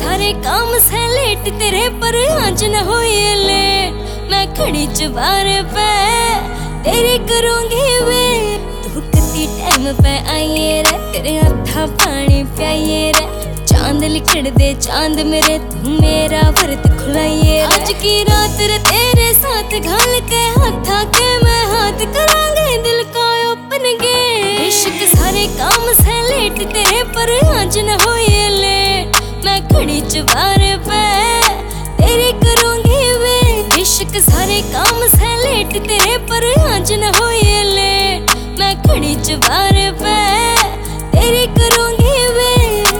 सारे काम से लेट तेरे पर आज न होए लेट। मैं खड़ी चबार पे तेरे करूंगी वे, तू कितनी टाइम पे आइए रे, तेरे हथा पानी पियाइए रे। चांद लिखड़ दे चांद मेरे, तू मेरा व्रत खुलाइए। आज की रात रे तेरे साथ घाल के हाथा के मैं हाथ करांगे दिल का ओपन गे। इश्क सारे काम से लेट तेरे पर आज न होए लेट। मैं खड़ी चबार पे तेरे करूंगी वे, इश्क सारे काम से लेट तेरे पर आज न होए लेट। मैं खड़ी चबार पे तेरे करूंगी वे।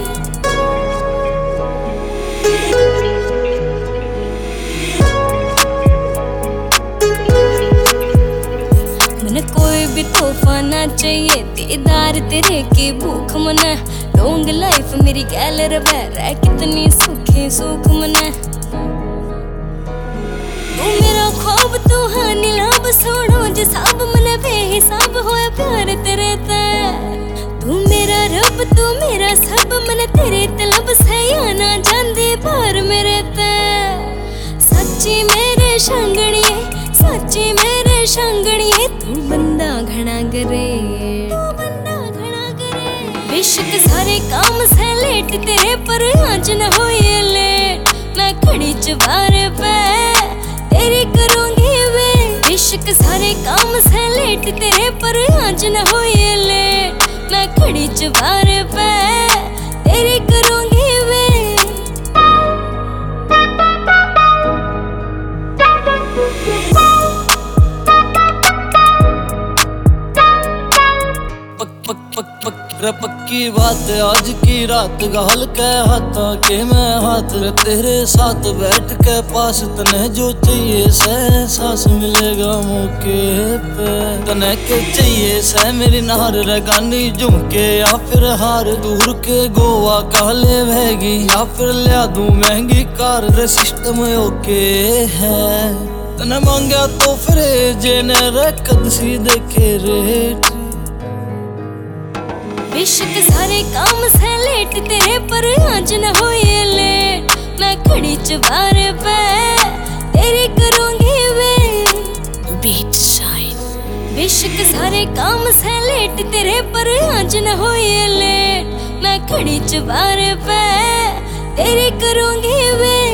मन कोई भी तोहफा ना चाहिए, दीदार तेरे की भूख मना। लॉन्ग लाइफ मेरी गैल रह कितनी सुखी सुख मना। तू मेरा ख्वाब तू हाँ नीलाब सोनो जिसाब मन बेहिसाब होया प्यार तेरे ते। तू मेरा रब तू मेरा सब मन तेरे तलब से या ना जांदे पार मेरे ते। सच्ची मेरे शांगणिए सच्ची मेरे शांगणिए, तू बंदा घना करे इश्क सारे काम से लेट तेरे पर आज न होए लेट। मैं खड़ी चबार पे तेरे करूंगी वे, इश्क सारे काम से लेट तेरे पर आज न होए लेट। मैं खड़ी चबार पे तेरे करूंगी वे। पक्की बात आज की रात गाल के हाथा के मैं हाथ रे तेरे साथ बैठ के पास तने जो चाहिए से सांस मिलेगा मौके पे। तने के चाहिए से मेरी नार रे गानी झुमके, या फिर हार दूर के गोवा काले बहेगी, या फिर लिया दूं महंगी कार रे सिस्टम ओके है। तने मांगा तो फिर जेने रे कद सी देखे रेट। इश्क सारे काम से लेट तेरे पर आज न होए लेट। मैं खड़ी चबार पे तेरे करूंगी वे, बीट शाइन। इश्क सारे काम से लेट तेरे पर आज न होए लेट। मैं खड़ी चबार पे तेरे करूंगी वे।